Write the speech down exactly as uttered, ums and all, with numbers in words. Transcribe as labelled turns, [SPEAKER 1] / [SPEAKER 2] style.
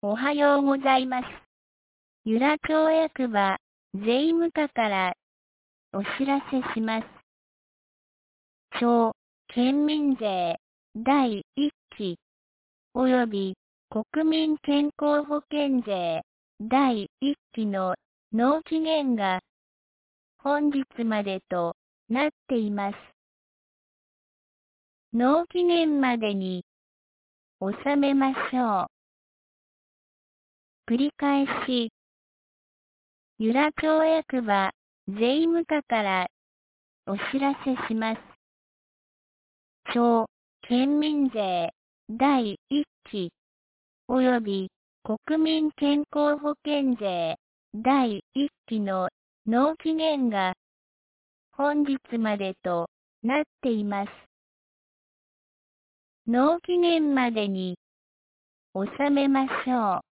[SPEAKER 1] おはようございます。由良町役場税務課からお知らせします。町県民税だいいっき及び国民健康保険税だいいっきの納期限が本日までとなっています。納期限までに納めましょう。繰り返し、由良町役場税務課からお知らせします。町県民税だいいっき及び国民健康保険税だいいっきの納期限が本日までとなっています。納期限までに納めましょう。